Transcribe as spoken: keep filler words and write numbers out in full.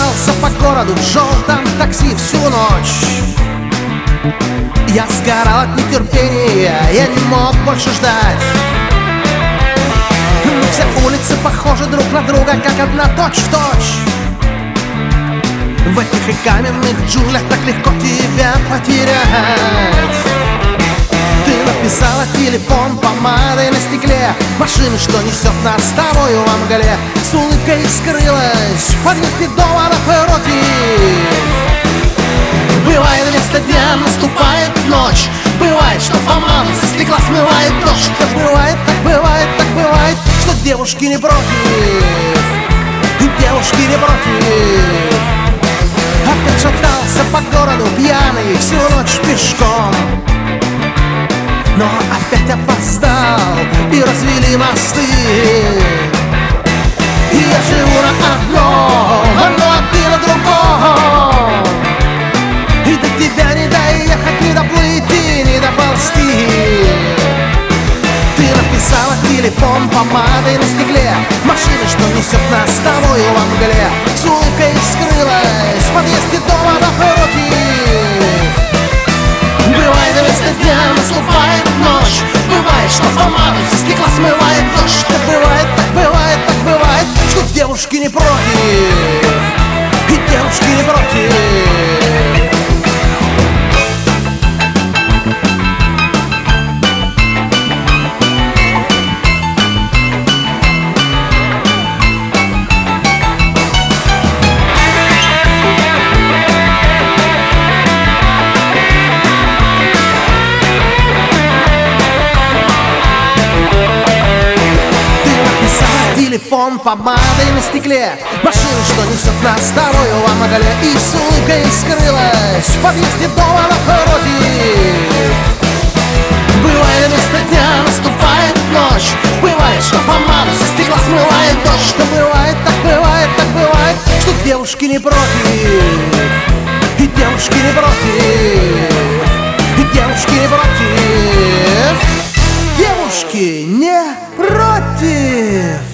катался по городу в желтом такси всю ночь. Я сгорал от нетерпения, я не мог больше ждать. Но все улицы похожи друг на друга, как одна точь-в-точь. В этих и каменных джунглях так легко тебя потерять. Ты написала телефон помадой на стекле машины, что несет нас с тобою во мгле. С улыбкой скрылась в подъезде дома напротив. Бывает, вместо дня наступает ночь. Бывает, что помаду со стекла смывает дождь. Так бывает, так бывает, так бывает, что девушки не против. И девушки не против. Опять шатался по городу пьяный всю ночь пешком, но опять опоздал и развели мосты. И я живу на одном, но а ты на другом. И до тебя не доехать, не доплыть и не доползти. Ты написала телефон помадой на стекле машины, что несет нас с тобою во мгле. С улыбкой скрылась в подъезде дома напротив. Бывает, вместо дня наступает ночь. Бывает, что помаду со стекла смывает дождь. Так бывает, так бывает, так бывает, что девушки не против. И девушки не против. Телефон помадой на стекле машины, что несет нас с тобою во мгле. И с улыбкой скрылась в подъезде дома напротив. Бывает, вместо дня наступает ночь. Бывает, что помаду со стекла смывает дождь. Да бывает, так бывает, так бывает, что девушки не против. И девушки не против. И девушки не против. Девушки не против.